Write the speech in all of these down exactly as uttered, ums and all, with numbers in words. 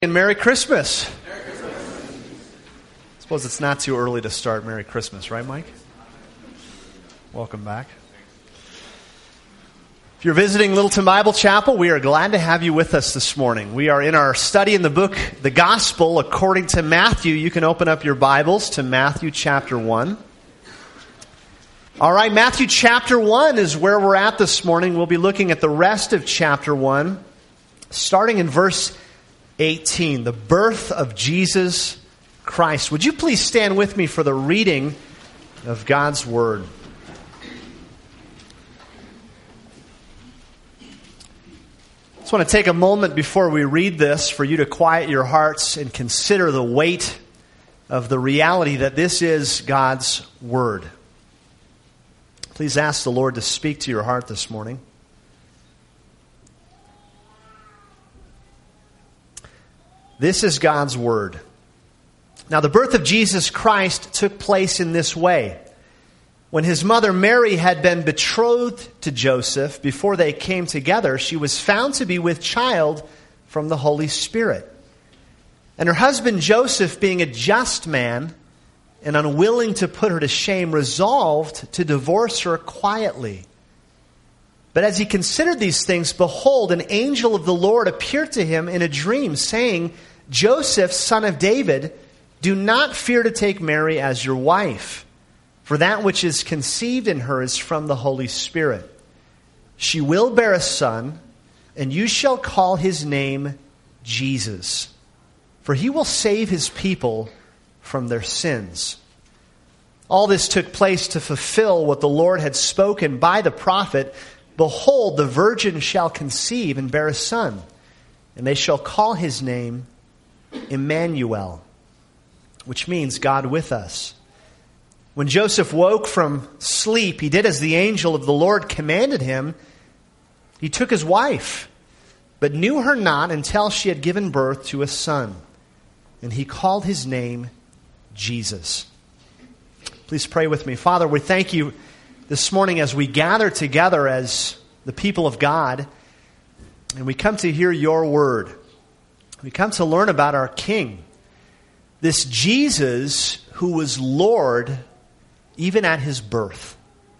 And Merry Christmas. Merry Christmas. I suppose it's not too early to start Merry Christmas, right, Mike? Welcome back. If you're visiting Littleton Bible Chapel, we are glad to have you with us this morning. We are in our study in the book, The Gospel According to Matthew. You can open up your Bibles to Matthew chapter one. All right, Matthew chapter one is where we're at this morning. We'll be looking at the rest of chapter one, starting in verse eighteen, the birth of Jesus Christ. Would you please stand with me for the reading of God's Word? I just want to take a moment before we read this for you to quiet your hearts and consider the weight of the reality that this is God's Word. Please ask the Lord to speak to your heart this morning. This is God's Word. Now, the birth of Jesus Christ took place in this way. When his mother Mary had been betrothed to Joseph, before they came together, she was found to be with child from the Holy Spirit. And her husband Joseph, being a just man and unwilling to put her to shame, resolved to divorce her quietly. But as he considered these things, behold, an angel of the Lord appeared to him in a dream, saying, Joseph, son of David, do not fear to take Mary as your wife, for that which is conceived in her is from the Holy Spirit. She will bear a son, and you shall call his name Jesus, for he will save his people from their sins. All this took place to fulfill what the Lord had spoken by the prophet. Behold, the virgin shall conceive and bear a son, and they shall call his name Emmanuel, which means God with us. When Joseph woke from sleep, he did as the angel of the Lord commanded him. He took his wife, but knew her not until she had given birth to a son, and he called his name Jesus. Please pray with me. Father, we thank you this morning as we gather together as the people of God, and we come to hear your word. We come to learn about our King, this Jesus who was Lord even at his birth.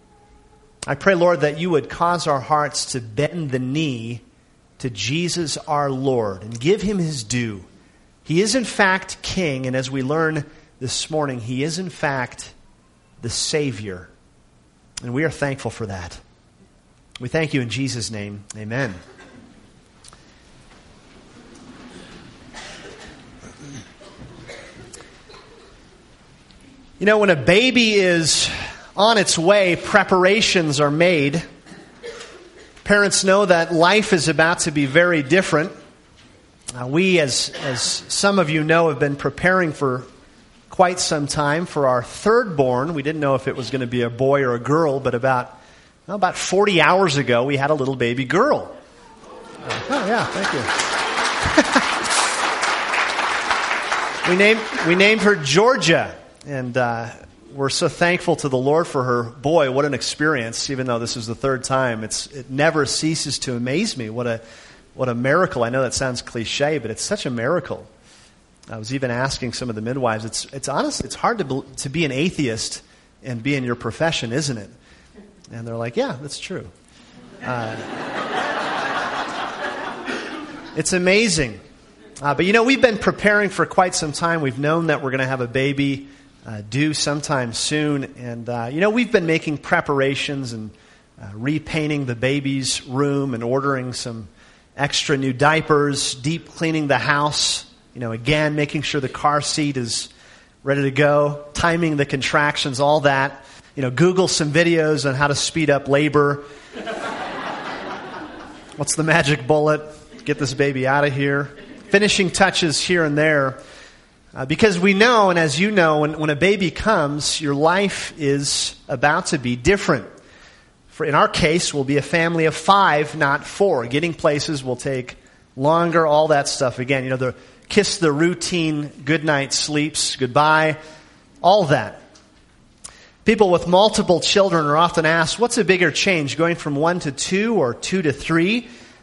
I pray, Lord, that you would cause our hearts to bend the knee to Jesus our Lord and give him his due. He is in fact King, and as we learn this morning, he is in fact the Savior. And we are thankful for that. We thank you in Jesus' name. Amen. You know, when a baby is on its way, preparations are made. Parents know that life is about to be very different. Uh, we, as, as some of you know, have been preparing for quite some time for our third born. We didn't know if it was going to be a boy or a girl, but about, well, about forty hours ago, we had a little baby girl. Uh, oh, yeah, thank you. we named we named her Georgia. And uh, we're so thankful to the Lord for her. Boy, what an experience! Even though this is the third time, it's it never ceases to amaze me. What a what a miracle! I know that sounds cliche, but it's such a miracle. I was even asking some of the midwives. It's it's honest. It's hard to be, to be an atheist and be in your profession, isn't it? And they're like, yeah, that's true. Uh, it's amazing. Uh, but you know, we've been preparing for quite some time. We've known that we're going to have a baby Uh, due sometime soon. And, uh, you know, we've been making preparations and uh, repainting the baby's room and ordering some extra new diapers, deep cleaning the house, you know, again, making sure the car seat is ready to go, timing the contractions, all that. You know, Google some videos on how to speed up labor. What's the magic bullet? Get this baby out of here. Finishing touches here and there. Uh, because we know, and as you know, when, when a baby comes, your life is about to be different. For in our case, we'll be a family of five, not four. Getting places will take longer, all that stuff. Again, you know, the kiss the routine, good night sleeps, goodbye, all that. People with multiple children are often asked, what's a bigger change, going from one to two or two to three?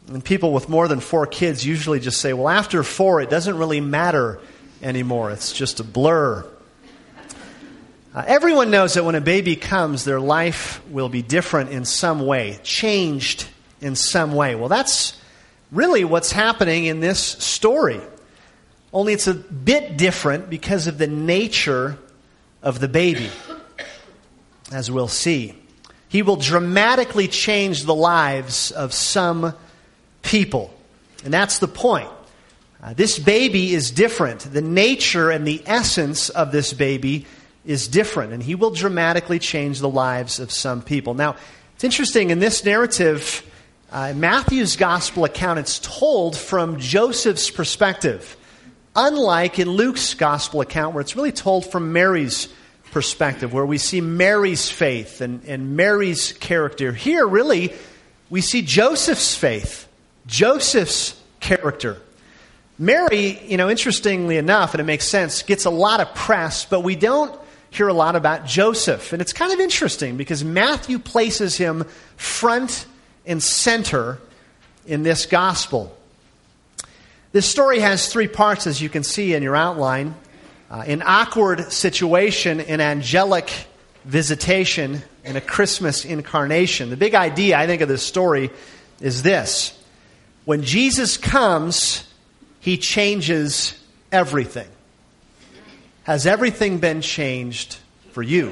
And people with more than four kids usually just say, well, after four, it doesn't really matter anymore. It's just a blur. Uh, everyone knows that when a baby comes, their life will be different in some way, changed in some way. Well, that's really what's happening in this story. Only it's a bit different because of the nature of the baby, as we'll see. He will dramatically change the lives of some people. And that's the point. Uh, this baby is different. The nature and the essence of this baby is different. And he will dramatically change the lives of some people. Now, it's interesting, in this narrative, uh, Matthew's gospel account, it's told from Joseph's perspective. Unlike in Luke's gospel account, where it's really told from Mary's perspective, where we see Mary's faith and, and Mary's character. Here, really, we see Joseph's faith, Joseph's character. Mary, you know, interestingly enough, and it makes sense, gets a lot of press, but we don't hear a lot about Joseph. And it's kind of interesting because Matthew places him front and center in this gospel. This story has three parts, as you can see in your outline. Uh, an awkward situation, an angelic visitation, and a Christmas incarnation. The big idea, I think, of this story is this. When Jesus comes, he changes everything. Has everything been changed for you?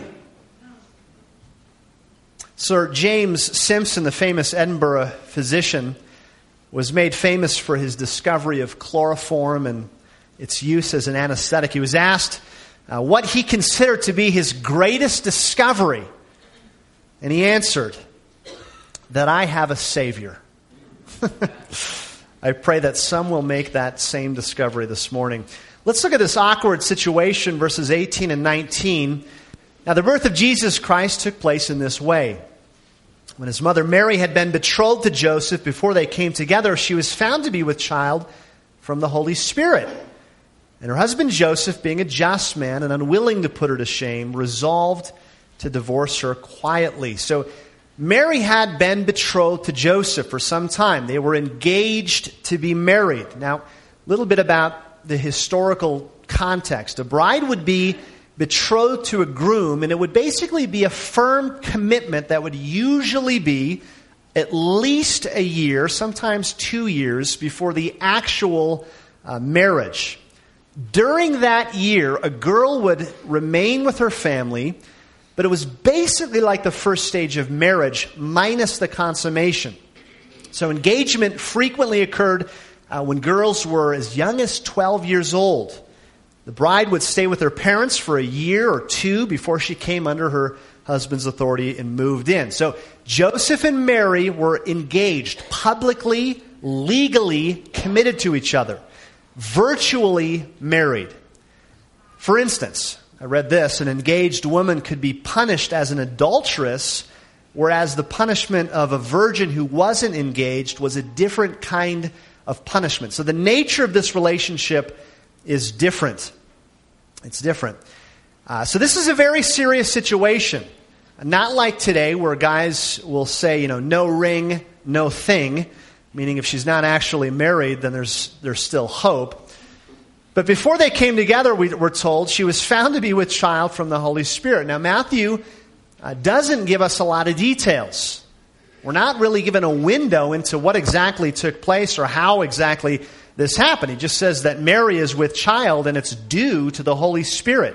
Sir James Simpson, the famous Edinburgh physician, was made famous for his discovery of chloroform and its use as an anesthetic. He was asked uh, what he considered to be his greatest discovery. And he answered, that I have a Savior. I pray that some will make that same discovery this morning. Let's look at this awkward situation, verses eighteen and nineteen. Now, the birth of Jesus Christ took place in this way. When his mother Mary had been betrothed to Joseph, before they came together, she was found to be with child from the Holy Spirit. And her husband Joseph, being a just man and unwilling to put her to shame, resolved to divorce her quietly. So Mary had been betrothed to Joseph for some time. They were engaged to be married. Now, a little bit about the historical context. A bride would be betrothed to a groom, and it would basically be a firm commitment that would usually be at least a year, sometimes two years, before the actual uh, marriage. During that year, a girl would remain with her family, but it was basically like the first stage of marriage, minus the consummation. So engagement frequently occurred uh, when girls were as young as twelve years old. The bride would stay with her parents for a year or two before she came under her husband's authority and moved in. So Joseph and Mary were engaged, publicly, legally committed to each other, virtually married. For instance, I read this, an engaged woman could be punished as an adulteress, whereas the punishment of a virgin who wasn't engaged was a different kind of punishment. So the nature of this relationship is different. It's different. Uh, so this is a very serious situation. Not like today where guys will say, you know, no ring, no thing. Meaning if she's not actually married, then there's there's still hope. But before they came together, we were told, she was found to be with child from the Holy Spirit. Now Matthew uh, doesn't give us a lot of details. We're not really given a window into what exactly took place or how exactly this happened. He just says that Mary is with child and it's due to the Holy Spirit.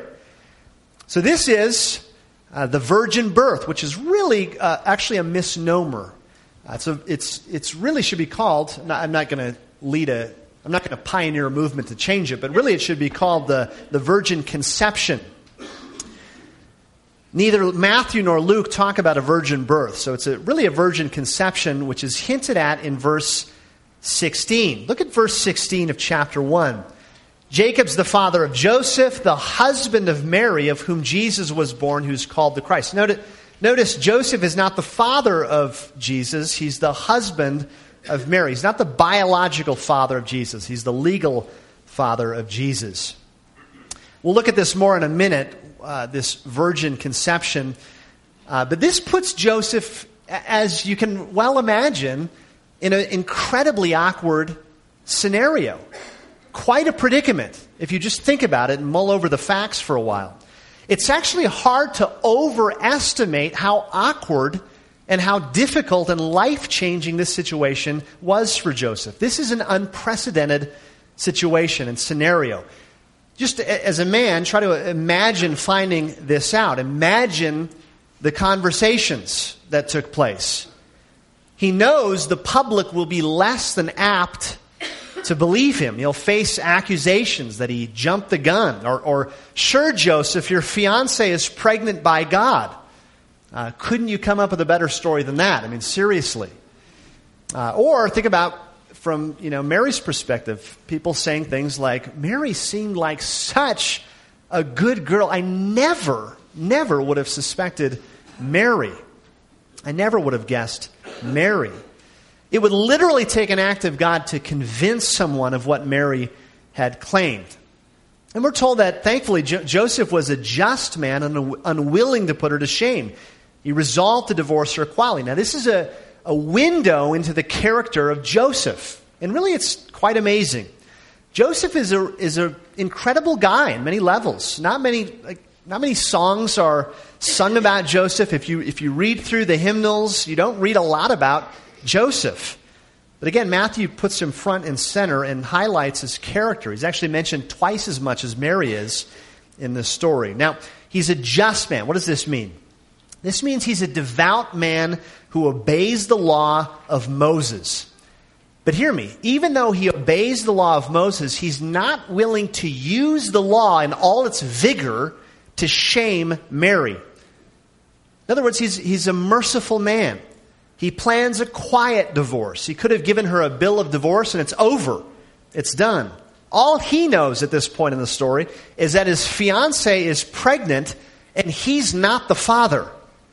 So this is uh, the virgin birth, which is really uh, actually a misnomer. Uh, it's, a, it's it's really should be called, I'm not going to lead a, I'm not going to pioneer a movement to change it, but really it should be called the, the virgin conception. Neither Matthew nor Luke talk about a virgin birth. So it's a, really a virgin conception, which is hinted at in verse sixteen. Look at verse sixteen of chapter one. Jacob's the father of Joseph, the husband of Mary, of whom Jesus was born, who's called the Christ. Notice, notice Joseph is not the father of Jesus. He's the husband of Mary. He's not the biological father of Jesus. He's the legal father of Jesus. We'll look at this more in a minute, uh, this virgin conception. Uh, but this puts Joseph, as you can well imagine, in an incredibly awkward scenario. Quite a predicament, if you just think about it and mull over the facts for a while. It's actually hard to overestimate how awkward and how difficult and life-changing this situation was for Joseph. This is an unprecedented situation and scenario. Just as a man, try to imagine finding this out. Imagine the conversations that took place. He knows the public will be less than apt to believe him. He'll face accusations that he jumped the gun. Or, or sure, Joseph, your fiancée is pregnant by God. Uh, couldn't you come up with a better story than that? I mean, seriously. Uh, or think about, from you know Mary's perspective, people saying things like, Mary seemed like such a good girl. I never, never would have suspected Mary. I never would have guessed Mary. It would literally take an act of God to convince someone of what Mary had claimed. And we're told that, thankfully, jo- Joseph was a just man and un- unwilling to put her to shame. He resolved to divorce her quietly. Now, this is a, a window into the character of Joseph. And really, it's quite amazing. Joseph is a is an incredible guy in many levels. Not many like, not many songs are sung about Joseph. If you if you read through the hymnals, you don't read a lot about Joseph. But again, Matthew puts him front and center and highlights his character. He's actually mentioned twice as much as Mary is in this story. Now, he's a just man. What does this mean? This means he's a devout man who obeys the law of Moses. But hear me, even though he obeys the law of Moses, he's not willing to use the law in all its vigor to shame Mary. In other words, he's, he's a merciful man. He plans a quiet divorce. He could have given her a bill of divorce and it's over. It's done. All he knows at this point in the story is that his fiancée is pregnant and he's not the father.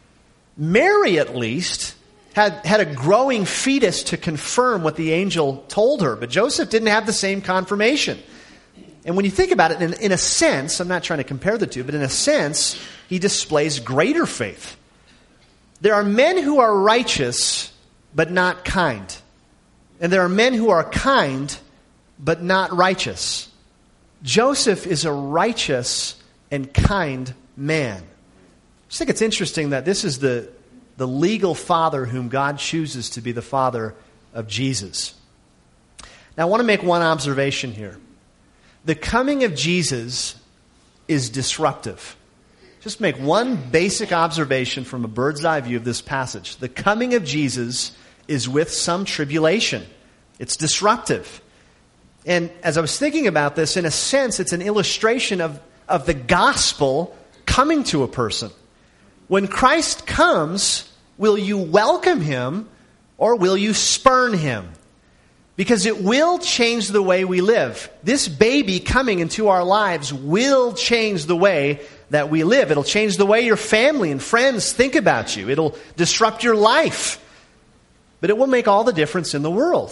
Mary, at least, had, had a growing fetus to confirm what the angel told her. But Joseph didn't have the same confirmation. And when you think about it, in, in a sense, I'm not trying to compare the two, but in a sense, he displays greater faith. There are men who are righteous, but not kind. And there are men who are kind, but not righteous. Joseph is a righteous and kind man. I just think it's interesting that this is the, the legal father whom God chooses to be the father of Jesus. Now, I want to make one observation here. The coming of Jesus is disruptive. Just make one basic observation from a bird's eye view of this passage. The coming of Jesus is with some tribulation. It's disruptive. And as I was thinking about this, in a sense, it's an illustration of, of the gospel coming to a person. When Christ comes, will you welcome him or will you spurn him? Because it will change the way we live. This baby coming into our lives will change the way that we live. It'll change the way your family and friends think about you. It'll disrupt your life. But it will make all the difference in the world.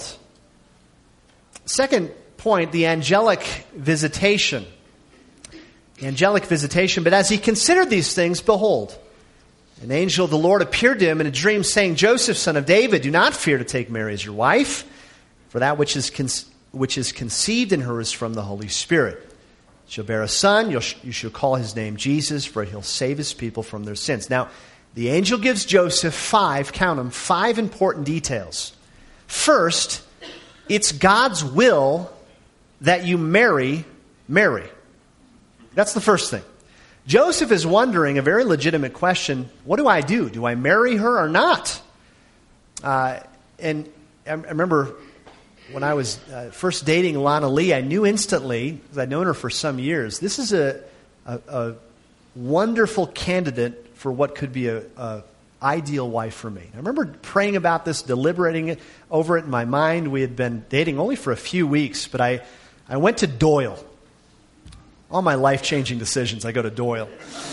Second point, the angelic visitation. The angelic visitation. But as he considered these things, behold, an angel of the Lord appeared to him in a dream, saying, Joseph, son of David, do not fear to take Mary as your wife, for that which is con- which is conceived in her is from the Holy Spirit. She'll bear a son, you'll, you shall call his name Jesus, for he'll save his people from their sins. Now, the angel gives Joseph five, count them, five important details. First, it's God's will that you marry Mary. That's the first thing. Joseph is wondering a very legitimate question. What do I do? Do I marry her or not? Uh, and I remember when I was uh, first dating Lana Lee, I knew instantly, because I'd known her for some years, this is a, a, a wonderful candidate for what could be a, a ideal wife for me. I remember praying about this, deliberating it, over it in my mind. We had been dating only for a few weeks, but I, I went to Doyle. All my life-changing decisions, I go to Doyle.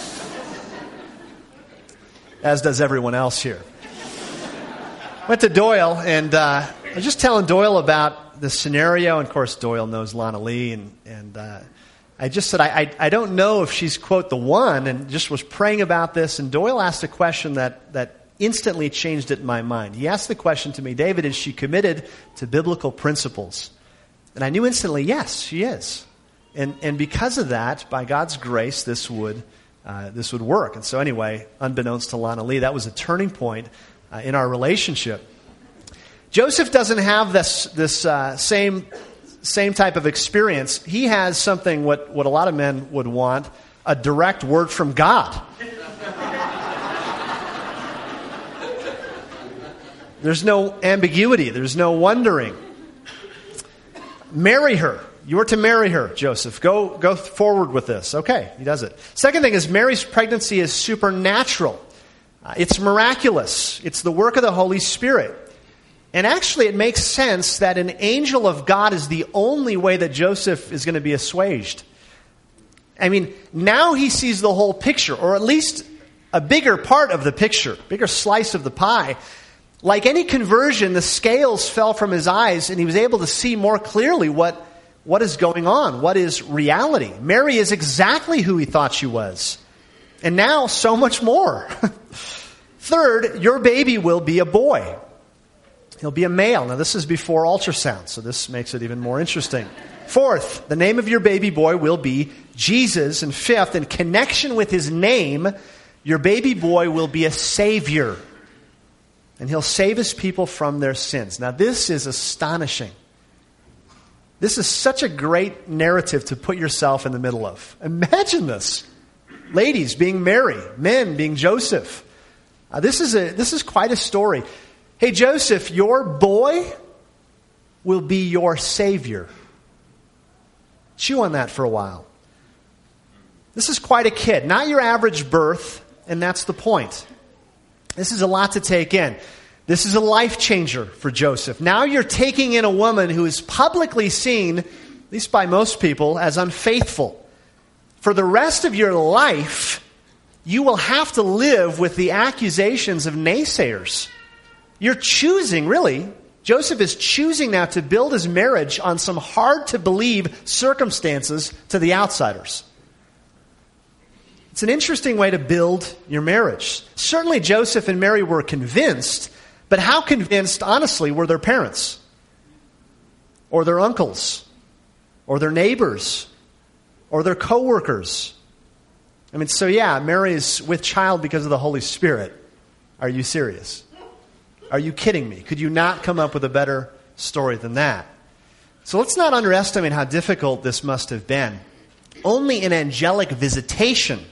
As does everyone else here. Went to Doyle, and uh, I was just telling Doyle about the scenario. And, of course, Doyle knows Lana Lee. And, and uh, I just said, I, I, I don't know if she's, quote, the one, and just was praying about this. And Doyle asked a question that, that instantly changed it in my mind. He asked the question to me, David, is she committed to biblical principles? And I knew instantly, yes, she is. And and because of that, by God's grace, this would uh, this would work. And so anyway, unbeknownst to Lana Lee, that was a turning point uh, in our relationship. Joseph doesn't have this this uh, same same type of experience. He has something what, what a lot of men would want, a direct word from God. There's no ambiguity. There's no wondering. Marry her. You are to marry her, Joseph. Go, go forward with this. Okay, he does it. Second thing is Mary's pregnancy is supernatural. Uh, it's miraculous. It's the work of the Holy Spirit. And actually it makes sense that an angel of God is the only way that Joseph is going to be assuaged. I mean, now he sees the whole picture, or at least a bigger part of the picture, bigger slice of the pie. Like any conversion, the scales fell from his eyes and he was able to see more clearly what, what is going on, what is reality. Mary is exactly who he thought she was. And now so much more. Third, your baby will be a boy. He'll be a male. Now this is before ultrasound, so this makes it even more interesting. Fourth, the name of your baby boy will be Jesus. And fifth, in connection with his name, your baby boy will be a savior. And he'll save his people from their sins. Now this is astonishing. This is such a great narrative to put yourself in the middle of. Imagine this. Ladies being Mary, men being Joseph. Uh, this is a this is quite a story. Hey Joseph, your boy will be your savior. Chew on that for a while. This is quite a kid. Not your average birth, and that's the point. This is a lot to take in. This is a life changer for Joseph. Now you're taking in a woman who is publicly seen, at least by most people, as unfaithful. For the rest of your life, you will have to live with the accusations of naysayers. You're choosing, really, Joseph is choosing now to build his marriage on some hard-to-believe circumstances to the outsiders. It's an interesting way to build your marriage. Certainly Joseph and Mary were convinced, but how convinced, honestly, were their parents? Or their uncles? Or their neighbors? Or their co-workers? I mean, so yeah, Mary is with child because of the Holy Spirit. Are you serious? Are you kidding me? Could you not come up with a better story than that? So let's not underestimate how difficult this must have been. Only an angelic visitation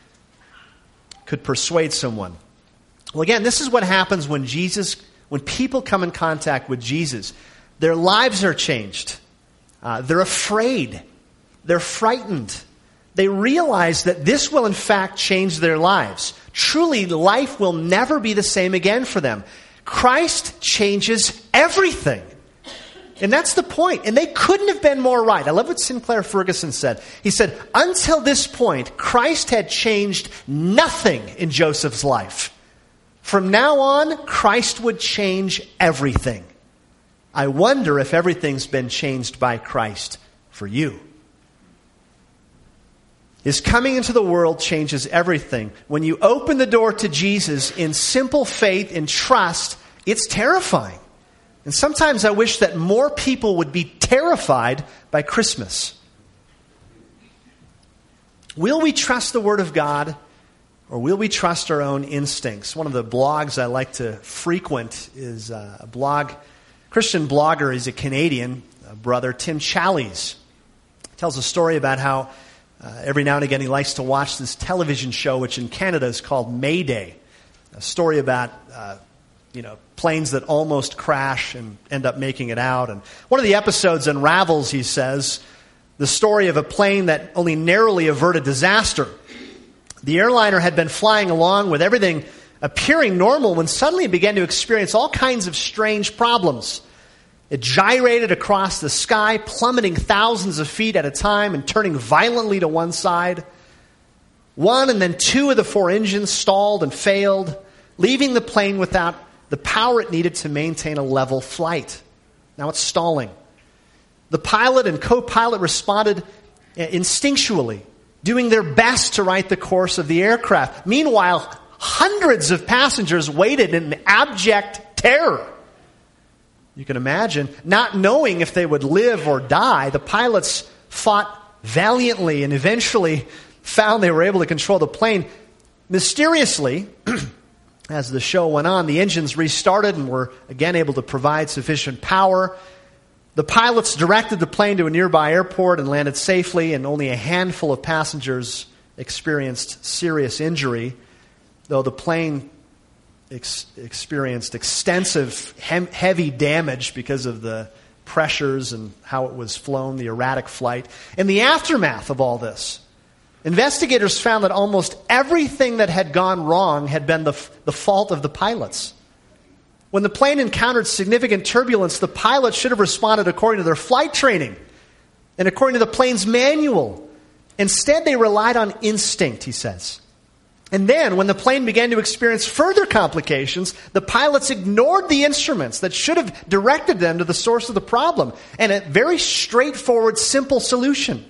could persuade someone. Well, again, this is what happens when Jesus, when people come in contact with Jesus. Their lives are changed. Uh, they're afraid. They're frightened. They realize that this will in fact change their lives. Truly, life will never be the same again for them. Christ changes everything. And that's the point. And they couldn't have been more right. I love what Sinclair Ferguson said. He said, until this point, Christ had changed nothing in Joseph's life. From now on, Christ would change everything. I wonder if everything's been changed by Christ for you. His coming into the world changes everything. When you open the door to Jesus in simple faith and trust, it's terrifying. And sometimes I wish that more people would be terrified by Christmas. Will we trust the Word of God, or will we trust our own instincts? One of the blogs I like to frequent is a blog, Christian blogger. He's a Canadian a brother, Tim Challies. He tells a story about how Uh, every now and again, he likes to watch this television show, which in Canada is called Mayday. A story about, uh, you know, planes that almost crash and end up making it out. And one of the episodes unravels, he says, the story of a plane that only narrowly averted disaster. The airliner had been flying along with everything appearing normal when suddenly it began to experience all kinds of strange problems. It gyrated across the sky, plummeting thousands of feet at a time and turning violently to one side. One and then two of the four engines stalled and failed, leaving the plane without the power it needed to maintain a level flight. Now it's stalling. The pilot and co-pilot responded instinctually, doing their best to right the course of the aircraft. Meanwhile, Hundreds of passengers waited in abject terror. You can imagine, not knowing if they would live or die, the pilots fought valiantly and eventually found they were able to control the plane. Mysteriously, as the show went on, the engines restarted and were again able to provide sufficient power. The pilots directed the plane to a nearby airport and landed safely, and only a handful of passengers experienced serious injury, though the plane ex- experienced extensive hem- heavy damage because of the pressures and how it was flown, the erratic flight. In the aftermath of all this, investigators found that almost everything that had gone wrong had been the, the fault of the pilots. When the plane encountered significant turbulence, the pilots should have responded according to their flight training and according to the plane's manual. Instead, they relied on instinct, he says. And then, when the plane began to experience further complications, the pilots ignored the instruments that should have directed them to the source of the problem. And a very straightforward, simple solution.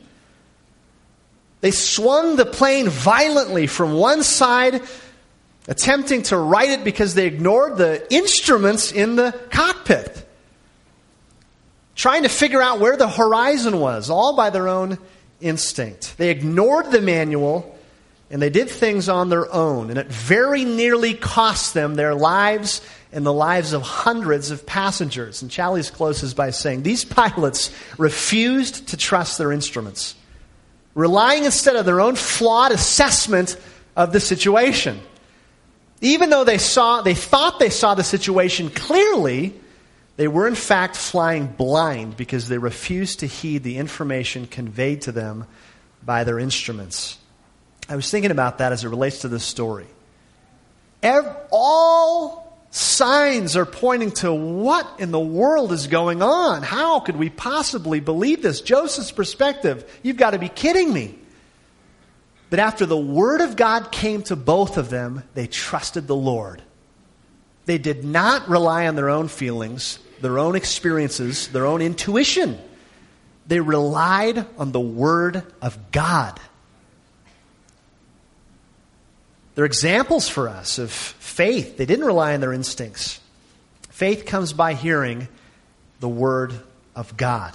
They swung the plane violently from one side, attempting to right it because they ignored the instruments in the cockpit. Trying to figure out where the horizon was, all by their own instinct. They ignored the manual, and they did things on their own. And it very nearly cost them their lives and the lives of hundreds of passengers. And Challies closes by saying, these pilots refused to trust their instruments, relying instead on their own flawed assessment of the situation. Even though they saw, they thought they saw the situation clearly, they were in fact flying blind because they refused to heed the information conveyed to them by their instruments. I was thinking about that as it relates to this story. Every, all signs are pointing to what in the world is going on. How could we possibly believe this? Joseph's perspective, you've got to be kidding me. But after the word of God came to both of them, they trusted the Lord. They did not rely on their own feelings, their own experiences, their own intuition. They relied on the word of God. They're examples for us of faith. They didn't rely on their instincts. Faith comes by hearing the word of God.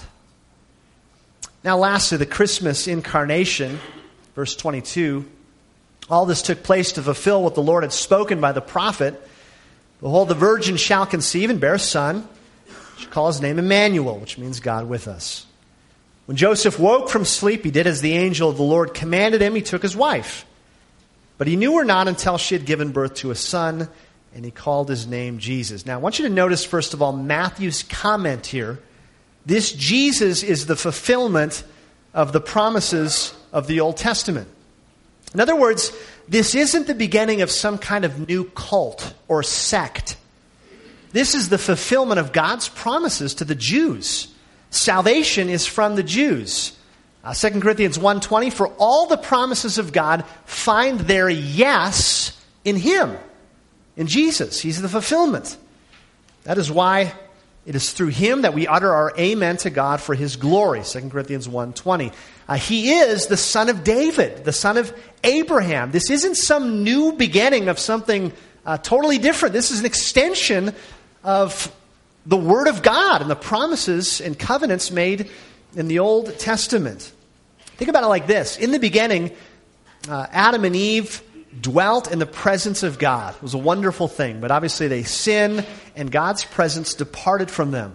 Now lastly, the Christmas incarnation, verse twenty-two. All this took place to fulfill what the Lord had spoken by the prophet. Behold, the virgin shall conceive and bear a son. She shall call his name Emmanuel, which means God with us. When Joseph woke from sleep, he did as the angel of the Lord commanded him. He took his wife. But he knew her not until she had given birth to a son, and he called his name Jesus. Now, I want you to notice, first of all, Matthew's comment here. This Jesus is the fulfillment of the promises of the Old Testament. In other words, this isn't the beginning of some kind of new cult or sect. This is the fulfillment of God's promises to the Jews. Salvation is from the Jews. Uh, Second Corinthians one twenty, for all the promises of God find their yes in Him, in Jesus. He's the fulfillment. That is why it is through Him that we utter our amen to God for His glory. Second Corinthians one twenty. Uh, he is the son of David, the son of Abraham. This isn't some new beginning of something uh, totally different. This is an extension of the Word of God and the promises and covenants made in the Old Testament. Think about it like this. In the beginning, uh, Adam and Eve dwelt in the presence of God. It was a wonderful thing, but obviously they sinned and God's presence departed from them.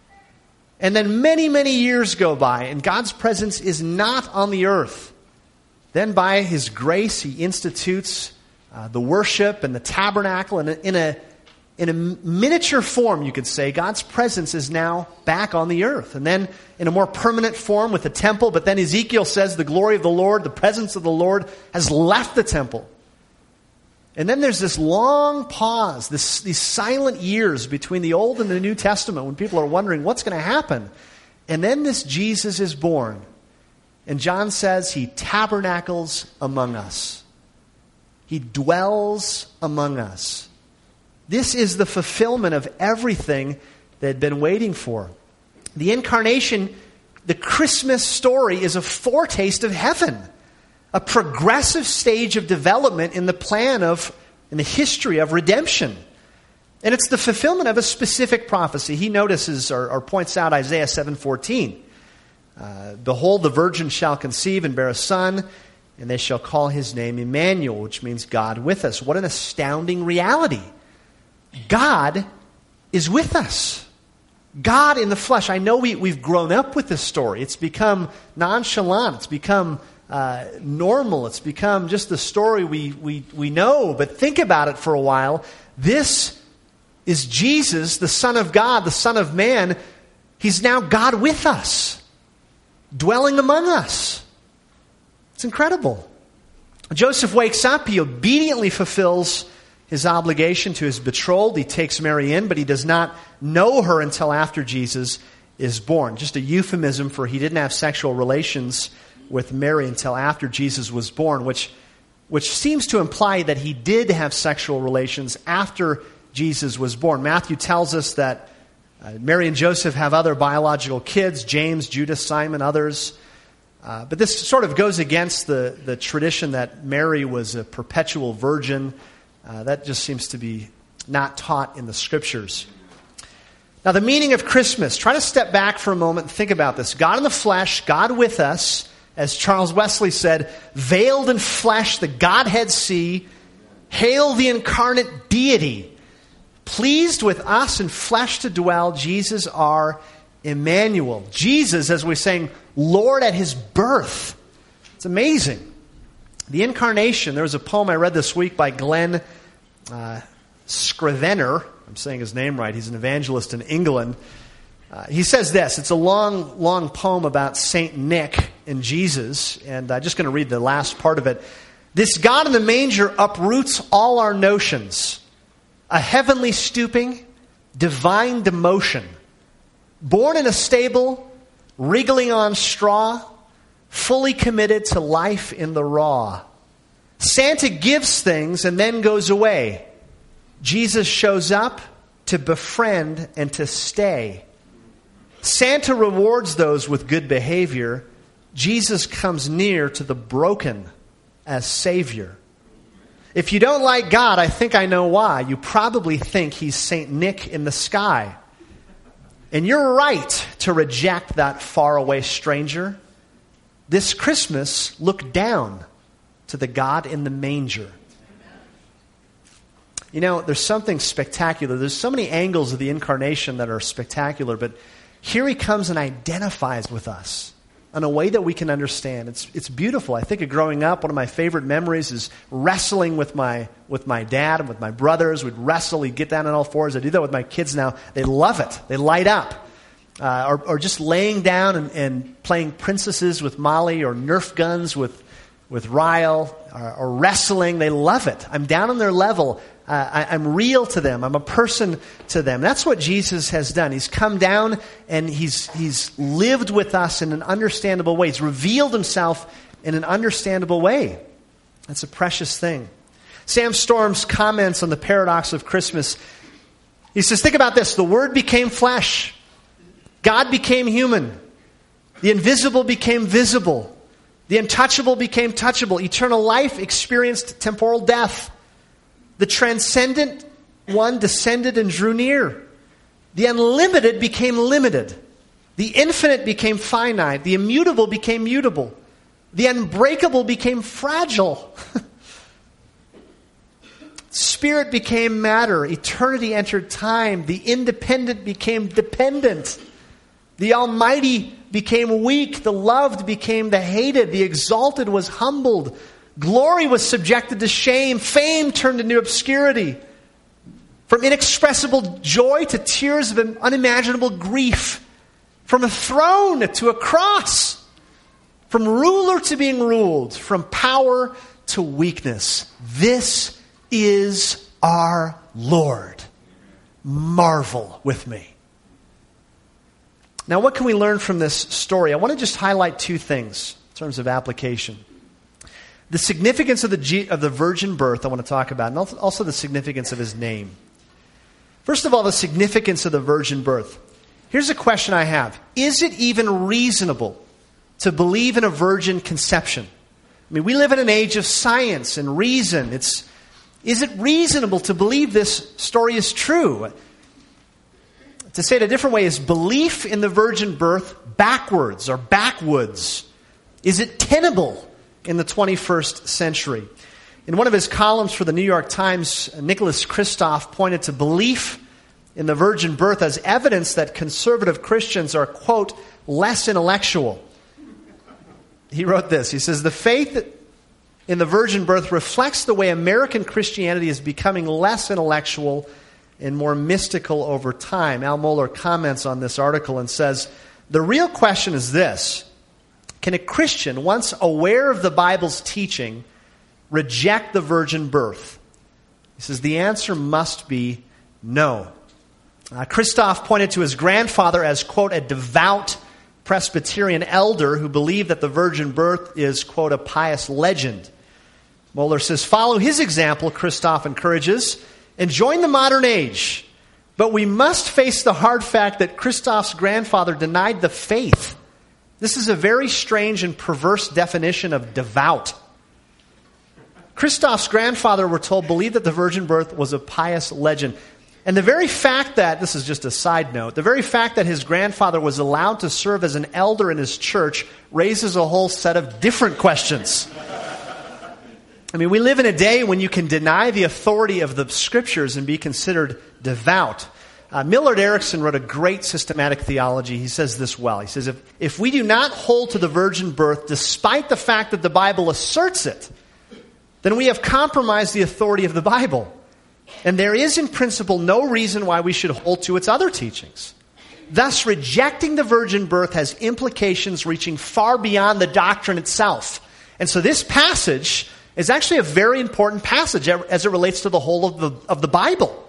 And then many, many years go by and God's presence is not on the earth. Then by His grace, He institutes uh, the worship and the tabernacle. And in a, in a miniature form, you could say, God's presence is now back on the earth. And then in a more permanent form with the temple. But then Ezekiel says the glory of the Lord, the presence of the Lord has left the temple. And then there's this long pause, this, these silent years between the Old and the New Testament when people are wondering what's going to happen. And then this Jesus is born. And John says He tabernacles among us. He dwells among us. This is the fulfillment of everything they had been waiting for. The incarnation, the Christmas story, is a foretaste of heaven. A progressive stage of development in the plan of in the history of redemption. And it's the fulfillment of a specific prophecy. He notices or, or points out Isaiah seven fourteen. Uh, Behold, the virgin shall conceive and bear a son, and they shall call his name Emmanuel, which means God with us. What an astounding reality. God is with us. God in the flesh. I know we, we've grown up with this story. It's become nonchalant. It's become uh, normal. It's become just the story we, we, we know. But think about it for a while. This is Jesus, the Son of God, the Son of Man. He's now God with us, dwelling among us. It's incredible. Joseph wakes up. He obediently fulfills his obligation to his betrothed. He takes Mary in, but he does not know her until after Jesus is born. Just a euphemism for he didn't have sexual relations with Mary until after Jesus was born, which, which seems to imply that he did have sexual relations after Jesus was born. Matthew tells us that uh, Mary and Joseph have other biological kids, James, Judas, Simon, others. Uh, but this sort of goes against the, the tradition that Mary was a perpetual virgin. Uh, that just seems to be not taught in the Scriptures. Now, the meaning of Christmas. Try to step back for a moment and think about this. God in the flesh, God with us, as Charles Wesley said, veiled in flesh, the Godhead see, hail the incarnate deity. Pleased with us in flesh to dwell, Jesus our Emmanuel. Jesus, as we're saying, Lord at his birth. It's amazing. The incarnation, there was a poem I read this week by Glenn uh, Scrivener. I'm saying his name right. He's an evangelist in England. Uh, he says this. It's a long, long poem about Saint Nick and Jesus. And I'm just going to read the last part of it. This God in the manger uproots all our notions. A heavenly stooping, divine demotion. Born in a stable, wriggling on straw, fully committed to life in the raw. Santa gives things and then goes away. Jesus shows up to befriend and to stay. Santa rewards those with good behavior. Jesus comes near to the broken as Savior. If you don't like God, I think I know why. You probably think he's Saint Nick in the sky. And you're right to reject that faraway stranger. This Christmas, look down to the God in the manger. You know, there's something spectacular. There's so many angles of the incarnation that are spectacular, but here he comes and identifies with us in a way that we can understand. It's it's beautiful. I think of growing up, one of my favorite memories is wrestling with my with my dad and with my brothers. We'd wrestle, we'd get down on all fours. I do that with my kids now. They love it. They light up. Uh, or, or just laying down and, and playing princesses with Molly or Nerf guns with, with Ryle or, or wrestling. They love it. I'm down on their level. Uh, I, I'm real to them. I'm a person to them. That's what Jesus has done. He's come down and he's he's lived with us in an understandable way. He's revealed himself in an understandable way. That's a precious thing. Sam Storms comments on the paradox of Christmas. He says, think about this. The Word became flesh. God became human. The invisible became visible. The untouchable became touchable. Eternal life experienced temporal death. The transcendent one descended and drew near. The unlimited became limited. The infinite became finite. The immutable became mutable. The unbreakable became fragile. Spirit became matter. Eternity entered time. The independent became dependent. The almighty became weak. The loved became the hated. The exalted was humbled. Glory was subjected to shame. Fame turned into obscurity. From inexpressible joy to tears of unimaginable grief. From a throne to a cross. From ruler to being ruled. From power to weakness. This is our Lord. Marvel with me. Now, what can we learn from this story? I want to just highlight two things in terms of application. The significance of the, G- of the virgin birth I want to talk about, and also the significance of his name. First of all, the significance of the virgin birth. Here's a question I have. Is it even reasonable to believe in a virgin conception? I mean, we live in an age of science and reason. It's Is it reasonable to believe this story is true? To say it a different way, is belief in the virgin birth backwards or backwoods? Is it tenable in the twenty-first century? In one of his columns for the New York Times, Nicholas Kristof pointed to belief in the virgin birth as evidence that conservative Christians are, quote, less intellectual. He wrote this. He says, the faith in the virgin birth reflects the way American Christianity is becoming less intellectual and more mystical over time. Al Mohler comments on this article and says, the real question is this: can a Christian, once aware of the Bible's teaching, reject the virgin birth? He says the answer must be no. Uh, Kristof pointed to his grandfather as, quote, a devout Presbyterian elder who believed that the virgin birth is, quote, a pious legend. Mohler says, follow his example, Kristof encourages, and join the modern age. But we must face the hard fact that Kristof's grandfather denied the faith. This is a very strange and perverse definition of devout. Kristof's grandfather, we're told, believed that the virgin birth was a pious legend. And the very fact that, this is just a side note, the very fact that his grandfather was allowed to serve as an elder in his church raises a whole set of different questions. I mean, we live in a day when you can deny the authority of the Scriptures and be considered devout. Uh, Millard Erickson wrote a great systematic theology. He says this well. He says, if, if we do not hold to the virgin birth, despite the fact that the Bible asserts it, then we have compromised the authority of the Bible. And there is, in principle, no reason why we should hold to its other teachings. Thus, rejecting the virgin birth has implications reaching far beyond the doctrine itself. And so this passage is actually a very important passage as it relates to the whole of the, of the Bible.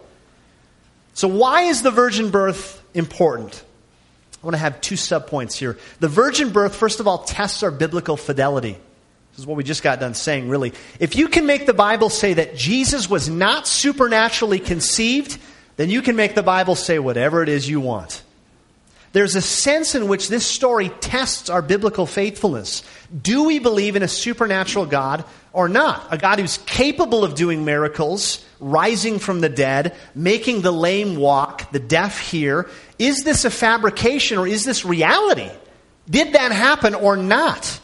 So why is the virgin birth important? I want to have two subpoints here. The virgin birth, first of all, tests our biblical fidelity. This is what we just got done saying, really. If you can make the Bible say that Jesus was not supernaturally conceived, then you can make the Bible say whatever it is you want. There's a sense in which this story tests our biblical faithfulness. Do we believe in a supernatural God or not? A God who's capable of doing miracles, rising from the dead, making the lame walk, the deaf hear. Is this a fabrication or is this reality? Did that happen or not?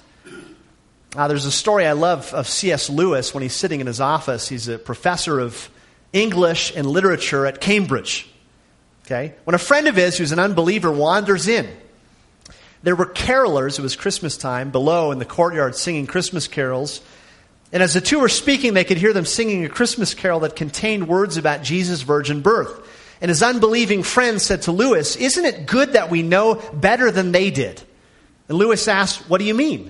Uh, there's a story I love of C S Lewis when he's sitting in his office. He's a professor of English and literature at Cambridge. Okay? When a friend of his who's an unbeliever wanders in, there were carolers, it was Christmas time, below in the courtyard singing Christmas carols. And as the two were speaking, they could hear them singing a Christmas carol that contained words about Jesus' virgin birth. And his unbelieving friend said to Lewis, isn't it good that we know better than they did? And Lewis asked, what do you mean?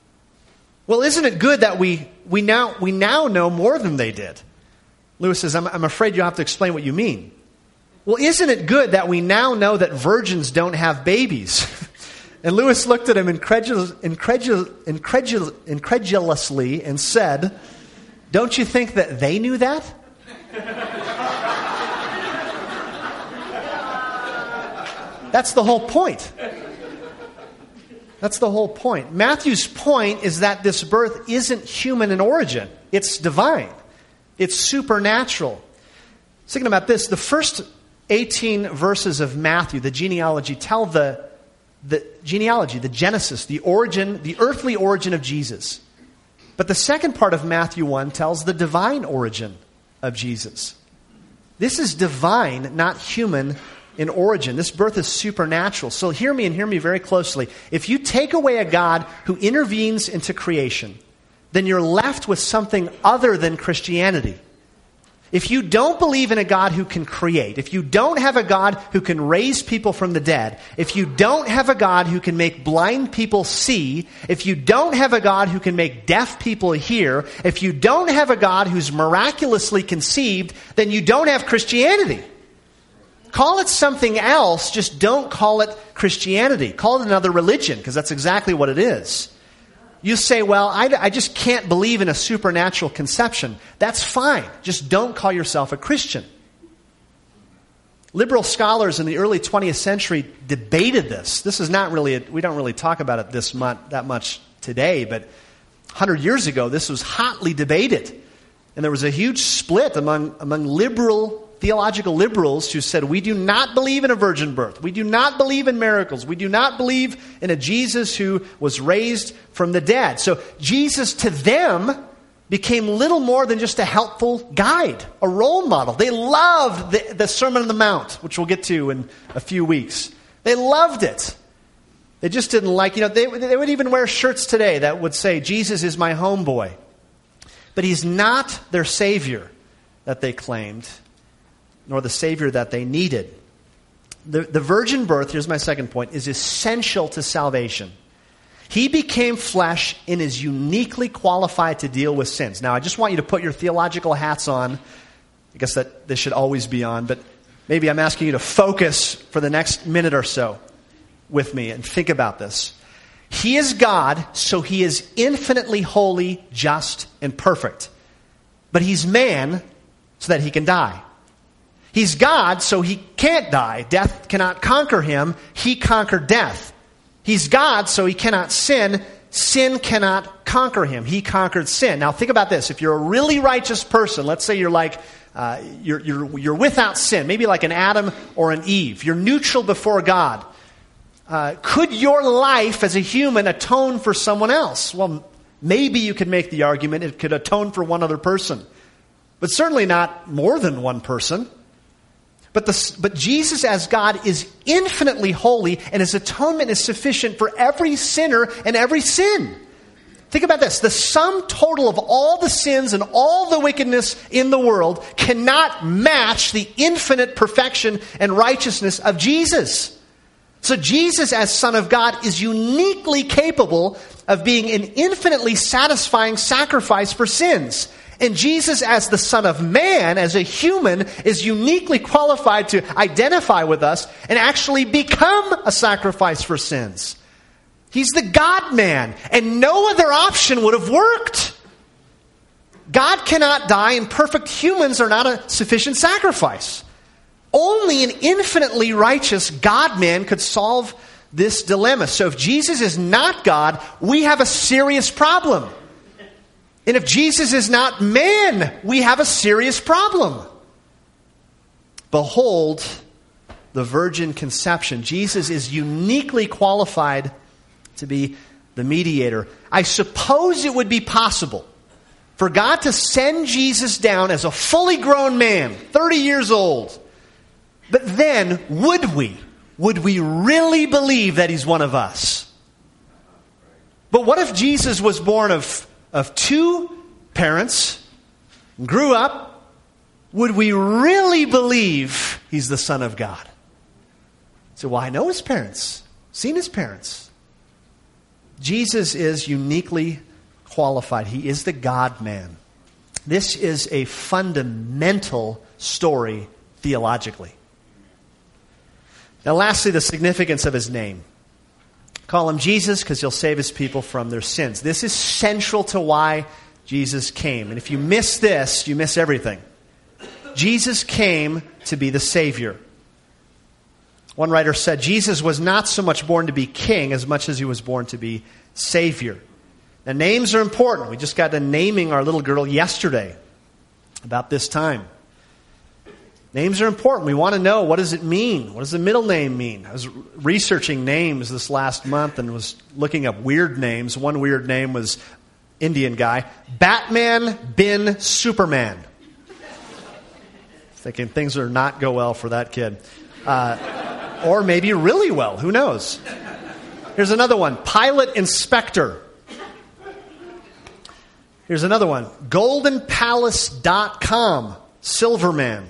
Well, isn't it good that we, we, now, we now know more than they did? Lewis says, I'm, I'm afraid you'll have to explain what you mean. Well, isn't it good that we now know that virgins don't have babies? And Lewis looked at him incredul- incredul- incredul- incredulously and said, don't you think that they knew that? That's the whole point. That's the whole point. Matthew's point is that this birth isn't human in origin. It's divine. It's supernatural. Thinking about this, the first eighteen verses of Matthew, the genealogy, tell the, the genealogy, the genesis, the origin, the earthly origin of Jesus. But the second part of Matthew one tells the divine origin of Jesus. This is divine, not human in origin. This birth is supernatural. So hear me and hear me very closely. If you take away a God who intervenes into creation, then you're left with something other than Christianity. If you don't believe in a God who can create, if you don't have a God who can raise people from the dead, if you don't have a God who can make blind people see, if you don't have a God who can make deaf people hear, if you don't have a God who's miraculously conceived, then you don't have Christianity. Call it something else, just don't call it Christianity. Call it another religion, because that's exactly what it is. You say, well, I, I just can't believe in a supernatural conception. That's fine. Just don't call yourself a Christian. Liberal scholars in the early twentieth century debated this. This is not really, a, we don't really talk about it this much, that much today, but one hundred years ago, this was hotly debated. And there was a huge split among, among liberal, theological liberals who said, we do not believe in a virgin birth. We do not believe in miracles. We do not believe in a Jesus who was raised from the dead. So Jesus to them became little more than just a helpful guide, a role model. They loved the, the Sermon on the Mount, which we'll get to in a few weeks. They loved it. They just didn't like, you know, they, they would even wear shirts today that would say, Jesus is my homeboy. But he's not their Savior that they claimed, nor the Savior that they needed. The, the virgin birth, here's my second point, is essential to salvation. He became flesh and is uniquely qualified to deal with sins. Now, I just want you to put your theological hats on. I guess that they should always be on, but maybe I'm asking you to focus for the next minute or so with me and think about this. He is God, so he is infinitely holy, just, and perfect. But he's man, so that he can die. He's God, so he can't die. Death cannot conquer him. He conquered death. He's God, so he cannot sin. Sin cannot conquer him. He conquered sin. Now think about this. If you're a really righteous person, let's say you're like, uh, you're, you're, you're without sin, maybe like an Adam or an Eve. You're neutral before God. Uh, could your life as a human atone for someone else? Well, maybe you could make the argument it could atone for one other person. But certainly not more than one person. But, the, but Jesus as God is infinitely holy, and his atonement is sufficient for every sinner and every sin. Think about this. The sum total of all the sins and all the wickedness in the world cannot match the infinite perfection and righteousness of Jesus. So Jesus as Son of God is uniquely capable of being an infinitely satisfying sacrifice for sins. And Jesus as the Son of Man, as a human, is uniquely qualified to identify with us and actually become a sacrifice for sins. He's the God-man, and no other option would have worked. God cannot die, and perfect humans are not a sufficient sacrifice. Only an infinitely righteous God-man could solve this dilemma. So if Jesus is not God, we have a serious problem. And if Jesus is not man, we have a serious problem. Behold the virgin conception. Jesus is uniquely qualified to be the mediator. I suppose it would be possible for God to send Jesus down as a fully grown man, thirty years old. But then, would we? Would we really believe that he's one of us? But what if Jesus was born of, of two parents, grew up? Would we really believe he's the Son of God? So, well, I know his parents, seen his parents. Jesus is uniquely qualified. He is the God-man. This is a fundamental story theologically. Now, lastly, the significance of his name. Call him Jesus because he'll save his people from their sins. This is central to why Jesus came. And if you miss this, you miss everything. Jesus came to be the Savior. One writer said, Jesus was not so much born to be king as much as he was born to be Savior. Now, names are important. We just got done naming our little girl yesterday about this time. Names are important. We want to know, what does it mean? What does the middle name mean? I was researching names this last month and was looking up weird names. One weird name was Indian guy. Batman bin Superman. Thinking things are not go well for that kid. Uh, or maybe really well. Who knows? Here's another one. Pilot Inspector. Here's another one. golden palace dot com. Silverman.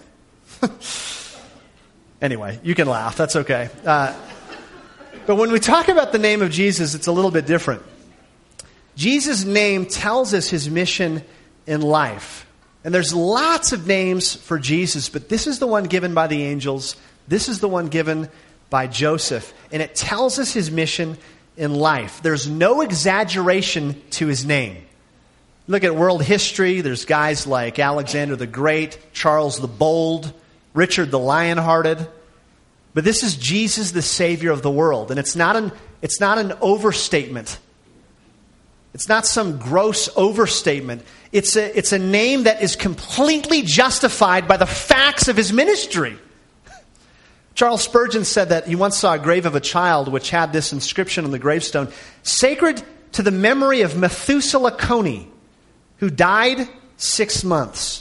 Anyway, you can laugh. That's okay. Uh, but when we talk about the name of Jesus, it's a little bit different. Jesus' name tells us his mission in life. And there's lots of names for Jesus, but this is the one given by the angels. This is the one given by Joseph. And it tells us his mission in life. There's no exaggeration to his name. Look at world history. There's guys like Alexander the Great, Charles the Bold, Richard the Lionhearted. But this is Jesus, the Savior of the world. And it's not an, it's not an overstatement. It's not some gross overstatement. It's a, it's a name that is completely justified by the facts of his ministry. Charles Spurgeon said that he once saw a grave of a child which had this inscription on the gravestone: "Sacred to the memory of Methuselah Coney, who died six months."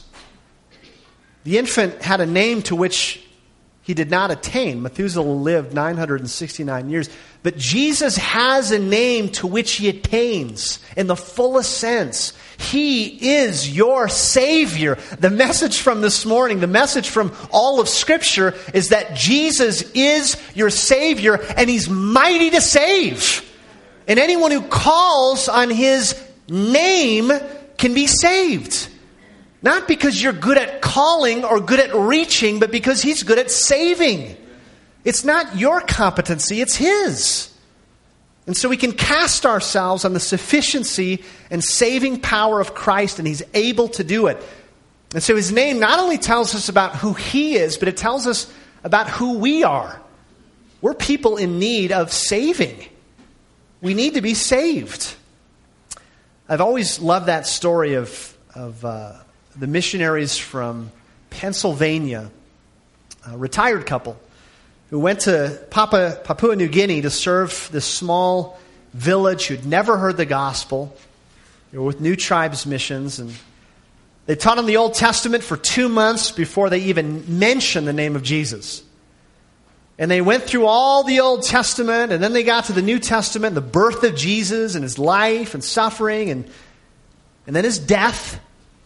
The infant had a name to which he did not attain. Methuselah lived nine hundred sixty-nine years. But Jesus has a name to which he attains in the fullest sense. He is your Savior. The message from this morning, the message from all of Scripture, is that Jesus is your Savior, and he's mighty to save. And anyone who calls on his name can be saved. Not because you're good at calling or good at reaching, but because he's good at saving. It's not your competency, it's his. And so we can cast ourselves on the sufficiency and saving power of Christ, and he's able to do it. And so his name not only tells us about who he is, but it tells us about who we are. We're people in need of saving. We need to be saved. I've always loved that story of, of uh, the missionaries from Pennsylvania, a retired couple, who went to Papua, Papua New Guinea to serve this small village who'd never heard the gospel. They were with New Tribes Missions, and they taught them the Old Testament for two months before they even mentioned the name of Jesus. And they went through all the Old Testament, and then they got to the New Testament, the birth of Jesus and his life and suffering, and, and then his death.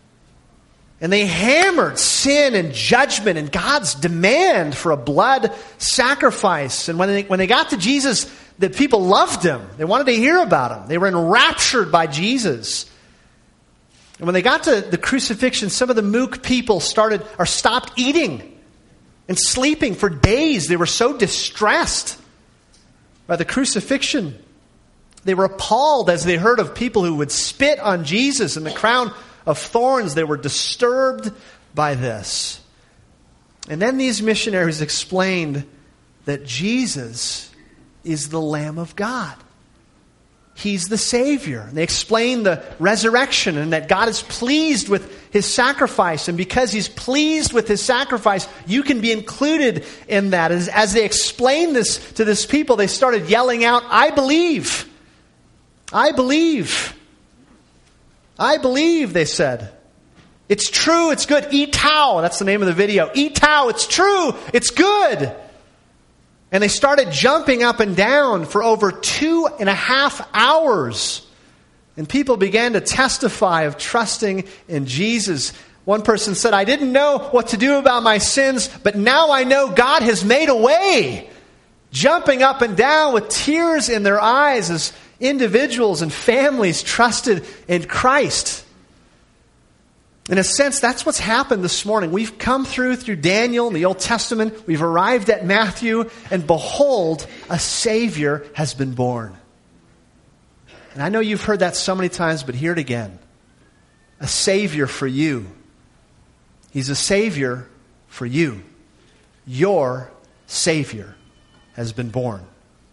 And they hammered sin and judgment and God's demand for a blood sacrifice. And when they, when they got to Jesus, the people loved him. They wanted to hear about him. They were enraptured by Jesus. And when they got to the crucifixion, some of the mook people started or stopped eating and sleeping for days. They were so distressed by the crucifixion. They were appalled as they heard of people who would spit on Jesus and the crown of thorns. They were disturbed by this. And then these missionaries explained that Jesus is the Lamb of God. He's the Savior. And they explained the resurrection and that God is pleased with his sacrifice. And because he's pleased with his sacrifice, you can be included in that. As, as they explained this to this people, they started yelling out, "I believe! I believe! I believe," they said. "It's true, it's good. Itao," that's the name of the video. "Itao, it's true, it's good." And they started jumping up and down for over two and a half hours. And people began to testify of trusting in Jesus. One person said, "I didn't know what to do about my sins, but now I know God has made a way." Jumping up and down with tears in their eyes as individuals and families trusted in Christ. In a sense, that's what's happened this morning. We've come through through Daniel and the Old Testament. We've arrived at Matthew, and behold, a Savior has been born. And I know you've heard that so many times, but hear it again. A Savior for you. He's a Savior for you. Your Savior has been born.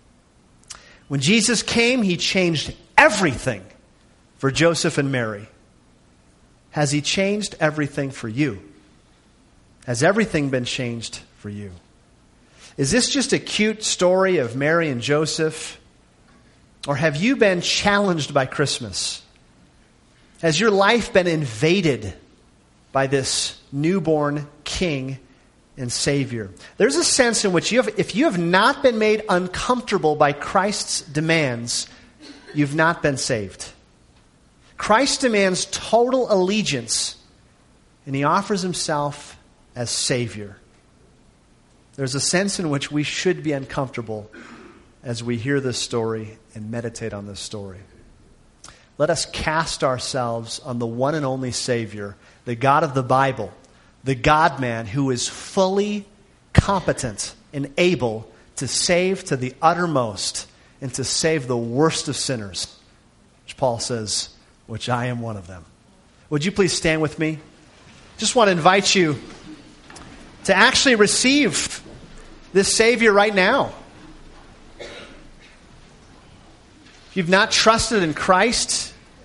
When Jesus came, he changed everything for Joseph and Mary. Has he changed everything for you? Has everything been changed for you? Is this just a cute story of Mary and Joseph? Or have you been challenged by Christmas? Has your life been invaded by this newborn King and Savior? There's a sense in which you have, if you have not been made uncomfortable by Christ's demands, you've not been saved. Christ demands total allegiance, and he offers himself as Savior. There's a sense in which we should be uncomfortable as we hear this story and meditate on this story. Let us cast ourselves on the one and only Savior, the God of the Bible, the God-man who is fully competent and able to save to the uttermost and to save the worst of sinners, which Paul says, which I am one of them. Would you please stand with me? Just want to invite you to actually receive this Savior right now. If you've not trusted in Christ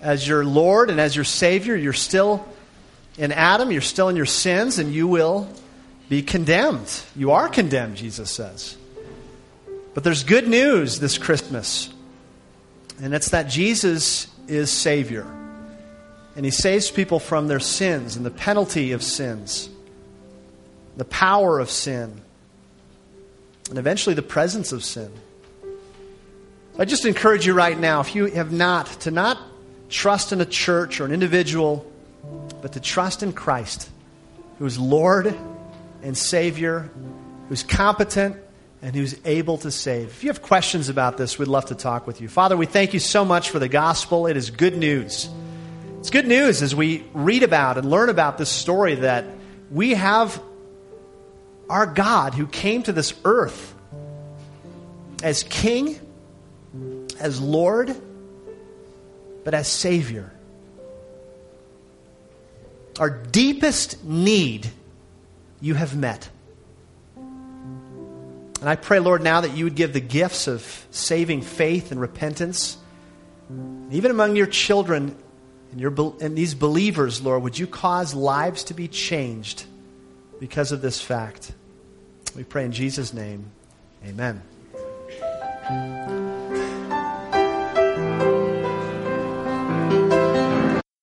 as your Lord and as your Savior, you're still in Adam, you're still in your sins, and you will be condemned. You are condemned, Jesus says. But there's good news this Christmas, and it's that Jesus is Savior. And He saves people from their sins and the penalty of sins, the power of sin, and eventually the presence of sin. I just encourage you right now, if you have not, to not trust in a church or an individual, but to trust in Christ, who is Lord and Savior, who's competent and who's able to save. If you have questions about this, we'd love to talk with you. Father, we thank you so much for the gospel. It is good news. It's good news as we read about and learn about this story that we have our God who came to this earth as King, as Lord, but as Savior. Our deepest need you have met. And I pray, Lord, now that you would give the gifts of saving faith and repentance, even among your children and, your, and these believers, Lord, would you cause lives to be changed because of this fact? We pray in Jesus' name. Amen.